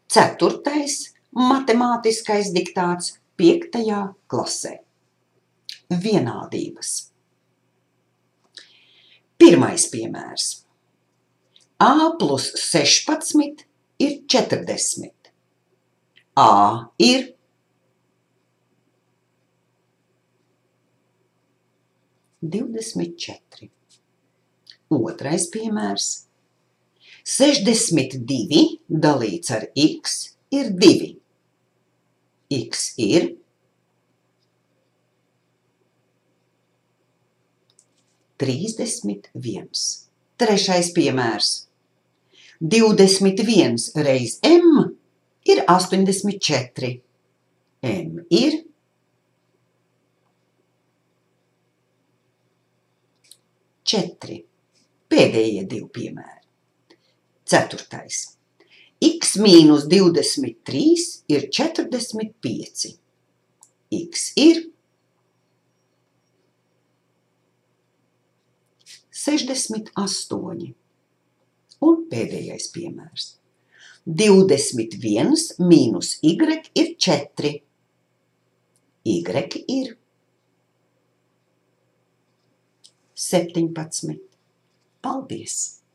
4. matemātiskais diktāts 5. klasē. Vienādības. Pirmais piemērs. A plus 16 ir 40. A ir 24. Otrais piemērs. 62 dalīts ar x ir 2. X ir 31. Trešais piemērs. 21 reiz m ir 84. M ir 4. Pēdējie 2 piemēri. 4. X mīnus 23 ir 45. X ir 68. Un pēdējais piemērs. 21 mīnus y ir 4. Y ir 17. Paldies!